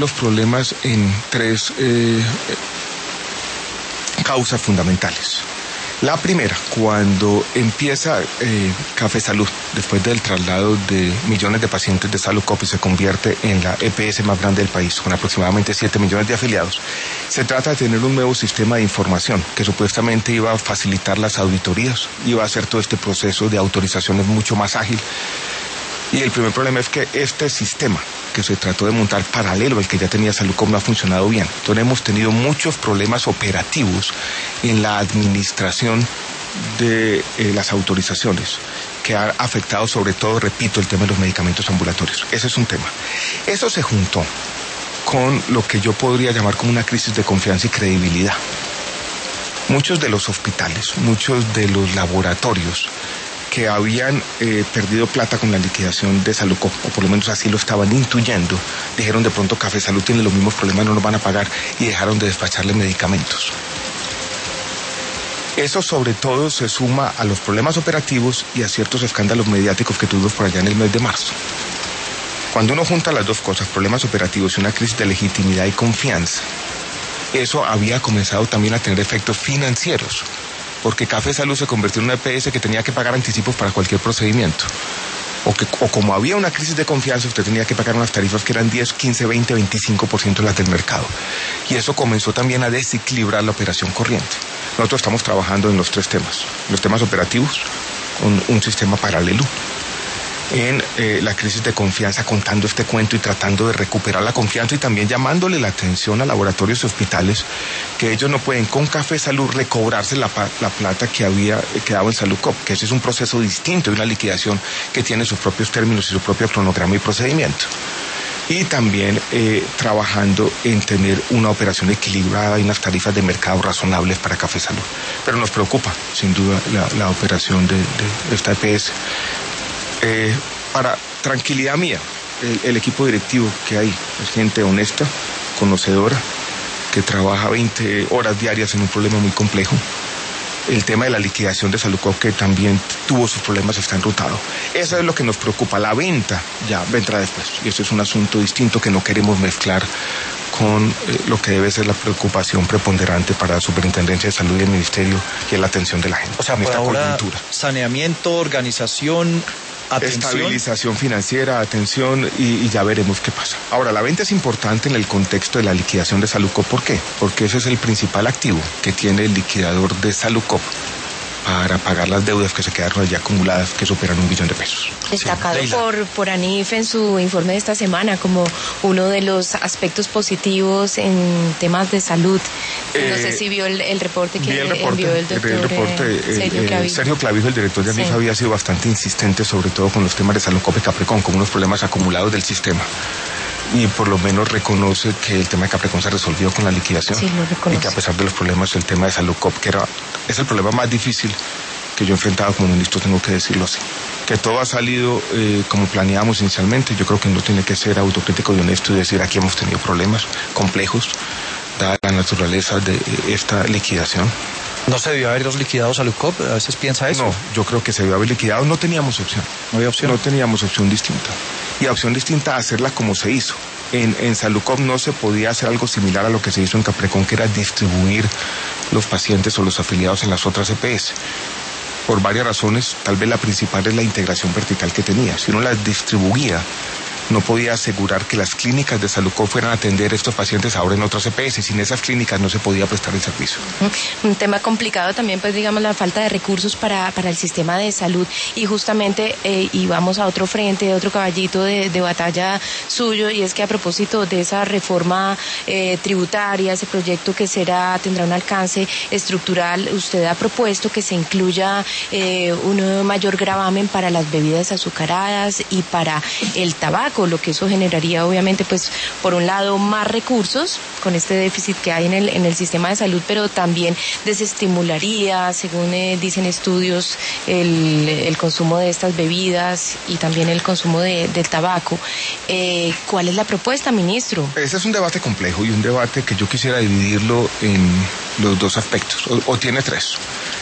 los problemas en tres causas fundamentales. La primera, cuando empieza Café Salud, después del traslado de millones de pacientes de Saludcop y se convierte en la EPS más grande del país, con aproximadamente 7 millones de afiliados, se trata de tener un nuevo sistema de información que supuestamente iba a facilitar las auditorías, iba a hacer todo este proceso de autorizaciones mucho más ágil. Y el primer problema es que este sistema que se trató de montar paralelo al que ya tenía Saludcop no ha funcionado bien. Entonces hemos tenido muchos problemas operativos en la administración de las autorizaciones, que ha afectado sobre todo, repito, el tema de los medicamentos ambulatorios. Ese es un tema. Eso se juntó con lo que yo podría llamar como una crisis de confianza y credibilidad. Muchos de los hospitales, muchos de los laboratorios que habían perdido plata con la liquidación de Saludcop, o por lo menos así lo estaban intuyendo, dijeron de pronto Café Salud tiene los mismos problemas, no nos van a pagar, y dejaron de despacharle medicamentos. Eso sobre todo se suma a los problemas operativos y a ciertos escándalos mediáticos que tuvimos por allá en el mes de marzo. Cuando uno junta las dos cosas, problemas operativos y una crisis de legitimidad y confianza, eso había comenzado también a tener efectos financieros, porque Café Salud se convirtió en una EPS que tenía que pagar anticipos para cualquier procedimiento. O como había una crisis de confianza, usted tenía que pagar unas tarifas que eran 10, 15, 20, 25% las del mercado. Y eso comenzó también a desequilibrar la operación corriente. Nosotros estamos trabajando en los tres temas. Los temas operativos, con un sistema paralelo. En la crisis de confianza, contando este cuento y tratando de recuperar la confianza y también llamándole la atención a laboratorios y hospitales que ellos no pueden con Café Salud recobrarse la plata que había quedado en Saludcop, que ese es un proceso distinto y una liquidación que tiene sus propios términos y su propio cronograma y procedimiento. Y también trabajando en tener una operación equilibrada y unas tarifas de mercado razonables para Café Salud. Pero nos preocupa, sin duda, la operación de esta EPS. Para tranquilidad mía, el equipo directivo que hay es gente honesta, conocedora, que trabaja 20 horas diarias en un problema muy complejo. El tema de la liquidación de Saludcop, que también tuvo sus problemas, está enrutado. Eso es lo que nos preocupa. La venta ya vendrá después, y eso es un asunto distinto que no queremos mezclar con lo que debe ser la preocupación preponderante para la Superintendencia de Salud y el Ministerio, que es la atención de la gente. O sea, por ahora, saneamiento, organización, atención. Estabilización financiera, atención, y ya veremos qué pasa. Ahora, la venta es importante en el contexto de la liquidación de Saludcop. ¿Por qué? Porque ese es el principal activo que tiene el liquidador de Saludcop para pagar las deudas que se quedaron allí acumuladas, que superan $1 billón. Destacado por ANIF en su informe de esta semana como uno de los aspectos positivos en temas de salud. No sé si vio el reporte que envió el doctor Sergio Clavijo, el director de ANIF, había sido bastante insistente, sobre todo con los temas de Saludcop y Caprecon, como unos problemas acumulados del sistema. Y por lo menos reconoce que el tema de Caprecon se resolvió con la liquidación. Sí, lo reconoce. Y que a pesar de los problemas, el tema de Saludcop, es el problema más difícil que yo he enfrentado como ministro, tengo que decirlo así. Que todo ha salido como planeábamos inicialmente. Yo creo que uno tiene que ser autocrítico y honesto y decir aquí hemos tenido problemas complejos, dada la naturaleza de esta liquidación. ¿No se debió haber liquidado Saludcop? A veces piensa eso. No, yo creo que se debió haber liquidado. No teníamos opción. ¿No había opción? No teníamos opción distinta. Y opción distinta a hacerla como se hizo. En Saludcop no se podía hacer algo similar a lo que se hizo en Caprecon, que era distribuir los pacientes o los afiliados en las otras EPS. Por varias razones, tal vez la principal es la integración vertical que tenía. Si uno las distribuía, no podía asegurar que las clínicas de Saludcop fueran a atender a estos pacientes ahora en otras EPS, y sin esas clínicas no se podía prestar el servicio. Un tema complicado también, pues digamos, la falta de recursos para el sistema de salud, y justamente, y vamos a otro frente, otro caballito de batalla suyo, y es que a propósito de esa reforma tributaria, ese proyecto que tendrá un alcance estructural, usted ha propuesto que se incluya un mayor gravamen para las bebidas azucaradas y para el tabaco, lo que eso generaría obviamente, pues por un lado más recursos con este déficit que hay en el sistema de salud, pero también desestimularía, según dicen estudios, el consumo de estas bebidas y también el consumo del tabaco. ¿Cuál es la propuesta, ministro? Ese es un debate complejo y un debate que yo quisiera dividirlo en los dos aspectos, o tiene tres.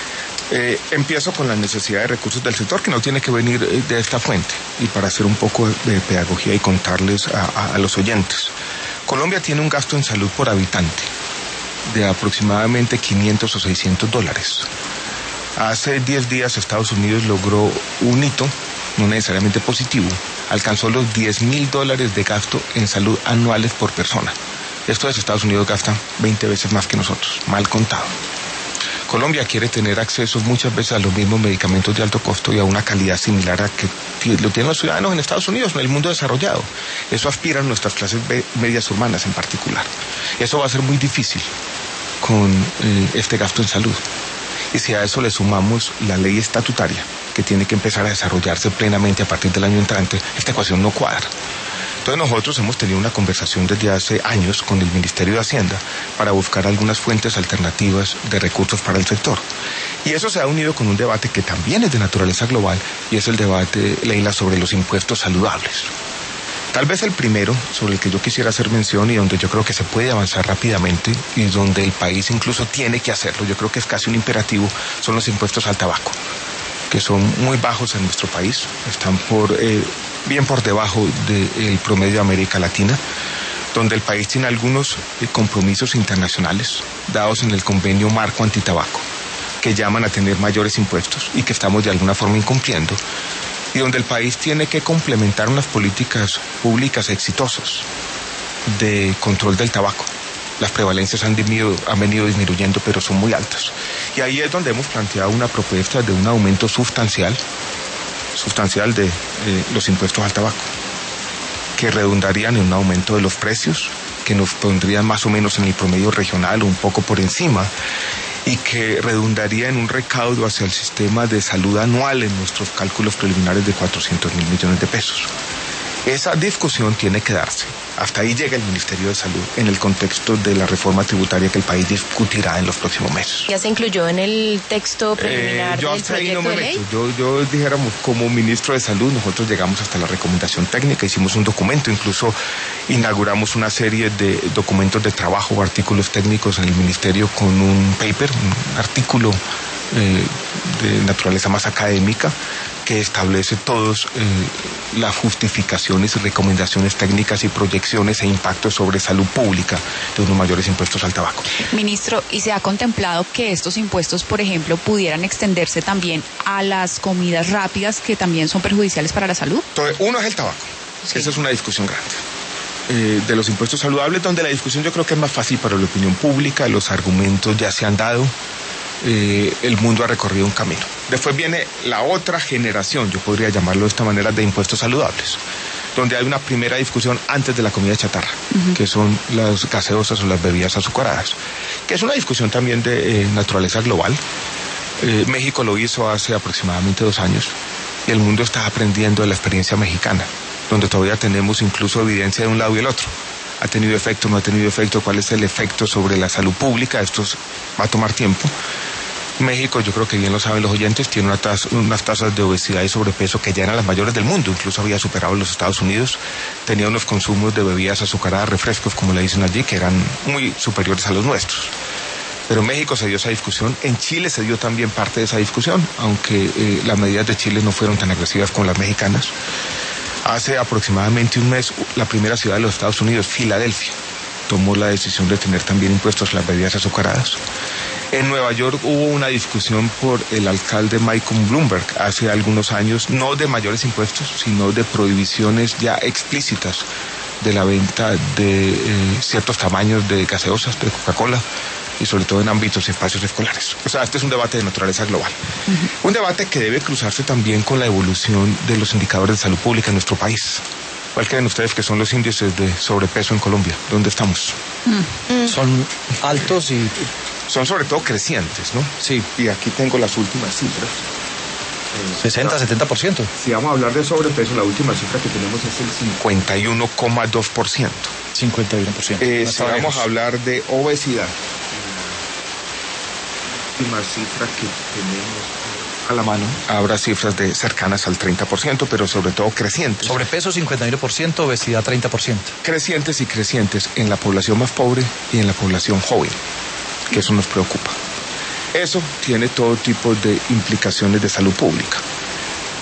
Empiezo con la necesidad de recursos del sector, que no tiene que venir de esta fuente, y para hacer un poco de pedagogía y contarles a los oyentes. Colombia tiene un gasto en salud por habitante de aproximadamente 500 o 600 dólares. Hace 10 días Estados Unidos logró un hito, no necesariamente positivo, alcanzó los $10,000 de gasto en salud anuales por persona. Esto es, Estados Unidos gasta 20 veces más que nosotros, mal contado. Colombia quiere tener acceso muchas veces a los mismos medicamentos de alto costo y a una calidad similar a que lo tienen los ciudadanos en Estados Unidos, en el mundo desarrollado. Eso aspiran nuestras clases medias urbanas en particular. Eso va a ser muy difícil con este gasto en salud. Y si a eso le sumamos la ley estatutaria, que tiene que empezar a desarrollarse plenamente a partir del año entrante, esta ecuación no cuadra. Entonces nosotros hemos tenido una conversación desde hace años con el Ministerio de Hacienda para buscar algunas fuentes alternativas de recursos para el sector. Y eso se ha unido con un debate que también es de naturaleza global, y es el debate, Leila, sobre los impuestos saludables. Tal vez el primero, sobre el que yo quisiera hacer mención y donde yo creo que se puede avanzar rápidamente y donde el país incluso tiene que hacerlo, yo creo que es casi un imperativo, son los impuestos al tabaco, que son muy bajos en nuestro país, están bien por debajo del promedio de América Latina, donde el país tiene algunos compromisos internacionales dados en el convenio marco antitabaco, que llaman a tener mayores impuestos y que estamos de alguna forma incumpliendo, y donde el país tiene que complementar unas políticas públicas exitosas de control del tabaco. Las prevalencias han venido disminuyendo, pero son muy altas. Y ahí es donde hemos planteado una propuesta de un aumento sustancial de los impuestos al tabaco, que redundarían en un aumento de los precios, que nos pondrían más o menos en el promedio regional o un poco por encima, y que redundaría en un recaudo hacia el sistema de salud anual en nuestros cálculos preliminares de 400.000 millones de pesos. Esa discusión tiene que darse. Hasta ahí llega el Ministerio de Salud en el contexto de la reforma tributaria que el país discutirá en los próximos meses. ¿Ya se incluyó en el texto preliminar del proyecto de ley? Yo dijéramos, como ministro de Salud, nosotros llegamos hasta la recomendación técnica, hicimos un documento, incluso inauguramos una serie de documentos de trabajo o artículos técnicos en el ministerio con un paper, un artículo de naturaleza más académica, que establece todas las justificaciones y recomendaciones técnicas y proyecciones e impactos sobre salud pública de unos mayores impuestos al tabaco. Ministro, ¿y se ha contemplado que estos impuestos, por ejemplo, pudieran extenderse también a las comidas rápidas que también son perjudiciales para la salud? Entonces, uno es el tabaco. Sí. Esa es una discusión grande. De los impuestos saludables, donde la discusión yo creo que es más fácil para la opinión pública, los argumentos ya se han dado. El mundo ha recorrido un camino. Después viene la otra generación, yo podría llamarlo de esta manera, de impuestos saludables, donde hay una primera discusión antes de la comida chatarra, que son las gaseosas o las bebidas azucaradas, que es una discusión también de naturaleza global. México lo hizo hace aproximadamente 2 años y el mundo está aprendiendo de la experiencia mexicana, donde todavía tenemos incluso evidencia de un lado y el otro. ¿Ha tenido efecto, no ha tenido efecto? ¿Cuál es el efecto sobre la salud pública? Esto va a tomar tiempo. México, yo creo que bien lo saben los oyentes, tiene unas tasas de obesidad y sobrepeso que ya eran las mayores del mundo, incluso había superado los Estados Unidos, tenía unos consumos de bebidas azucaradas, refrescos, como le dicen allí, que eran muy superiores a los nuestros. Pero México se dio esa discusión, en Chile se dio también parte de esa discusión, aunque las medidas de Chile no fueron tan agresivas como las mexicanas. Hace aproximadamente un mes, la primera ciudad de los Estados Unidos, Filadelfia, tomó la decisión de tener también impuestos a las bebidas azucaradas. En Nueva York hubo una discusión por el alcalde Michael Bloomberg hace algunos años, no de mayores impuestos, sino de prohibiciones ya explícitas de la venta de ciertos tamaños de gaseosas, de Coca-Cola, y sobre todo en ámbitos y espacios escolares. O sea, este es un debate de naturaleza global. Un debate que debe cruzarse también con la evolución de los indicadores de salud pública en nuestro país. ¿Cuál creen ustedes que son los índices de sobrepeso en Colombia? ¿Dónde estamos? Son altos y... Son sobre todo crecientes, ¿no? Sí. Y aquí tengo las últimas cifras. 60, 70%. Si vamos a hablar de sobrepeso, la última cifra que tenemos es el 51,2%. 51%. Si vamos a hablar de obesidad, la última cifra que tenemos a la mano, habrá cifras de cercanas al 30%, pero sobre todo crecientes. Sobrepeso 51%, obesidad 30%. Crecientes y crecientes en la población más pobre y en la población joven, que eso nos preocupa. Eso tiene todo tipo de implicaciones de salud pública.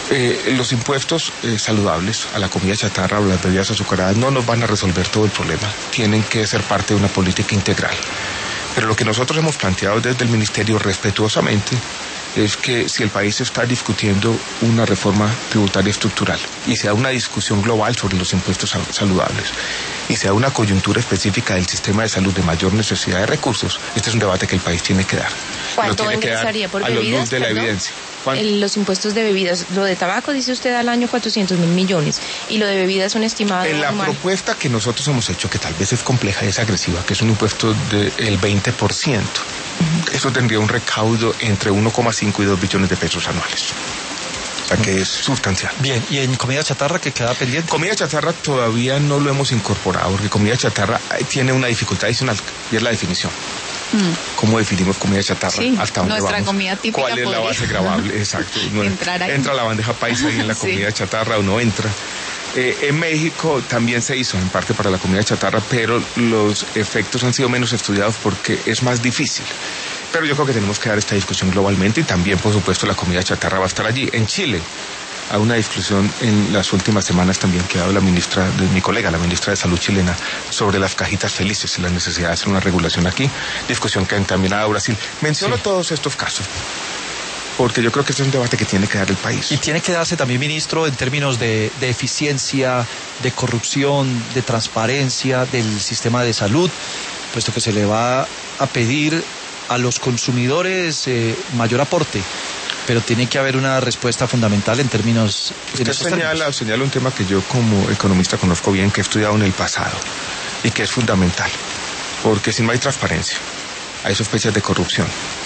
Los impuestos saludables a la comida chatarra o las bebidas azucaradas no nos van a resolver todo el problema. Tienen que ser parte de una política integral. Pero lo que nosotros hemos planteado desde el Ministerio respetuosamente es que si el país está discutiendo una reforma tributaria estructural y se da una discusión global sobre los impuestos saludables y se da una coyuntura específica del sistema de salud de mayor necesidad de recursos, este es un debate que el país tiene que dar. ¿Cuánto ingresaría por bebidas? A la luz de la evidencia. Los impuestos de bebidas, lo de tabaco dice usted al año 400.000 millones y lo de bebidas un estimado en la anual. Propuesta que nosotros hemos hecho, que tal vez es compleja y es agresiva, que es un impuesto del 20%, eso tendría un recaudo entre 1,5 y 2 billones de pesos anuales. O sea que es sustancial. Bien, ¿y en comida chatarra que queda pendiente? Comida chatarra todavía no lo hemos incorporado, porque comida chatarra tiene una dificultad adicional y es la definición. ¿Cómo definimos comida chatarra? Sí, ¿Hasta dónde nuestra vamos? comida típica. ¿Cuál es la base grabable? Exacto. ¿Entra la bandeja paisa ahí en la comida chatarra o no entra? En México también se hizo en parte para la comida chatarra, pero los efectos han sido menos estudiados porque es más difícil. Pero yo creo que tenemos que dar esta discusión globalmente y también, por supuesto, la comida chatarra va a estar allí. En Chile hay una discusión en las últimas semanas también que ha dado mi colega, la ministra de Salud chilena, sobre las cajitas felices y la necesidad de hacer una regulación aquí. Discusión que también ha dado Brasil. Menciono todos estos casos porque yo creo que este es un debate que tiene que dar el país. Y tiene que darse también, ministro, en términos de eficiencia, de corrupción, de transparencia del sistema de salud, puesto que se le va a pedir a los consumidores mayor aporte, pero tiene que haber una respuesta fundamental en términos... Usted señala un tema que yo como economista conozco bien, que he estudiado en el pasado y que es fundamental, porque si no hay transparencia, hay sospechas de corrupción.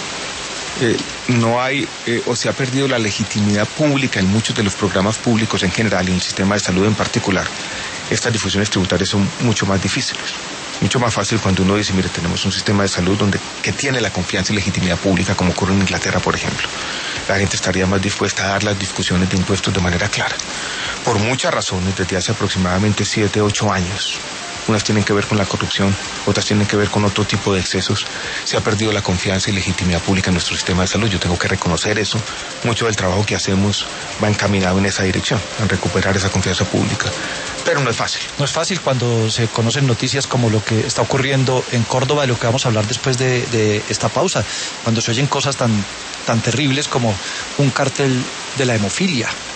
No hay o se ha perdido la legitimidad pública en muchos de los programas públicos en general y en el sistema de salud en particular. Estas difusiones tributarias son mucho más difíciles. Mucho más fácil cuando uno dice, mire, tenemos un sistema de salud que tiene la confianza y legitimidad pública, como ocurre en Inglaterra, por ejemplo. La gente estaría más dispuesta a dar las discusiones de impuestos de manera clara. Por muchas razones, desde hace aproximadamente 7, 8 años, unas tienen que ver con la corrupción, otras tienen que ver con otro tipo de excesos. Se ha perdido la confianza y legitimidad pública en nuestro sistema de salud. Yo tengo que reconocer eso. Mucho del trabajo que hacemos va encaminado en esa dirección, en recuperar esa confianza pública. Pero no es fácil. No es fácil cuando se conocen noticias como lo que está ocurriendo en Córdoba, de lo que vamos a hablar después de esta pausa, cuando se oyen cosas tan terribles como un cártel de la hemofilia.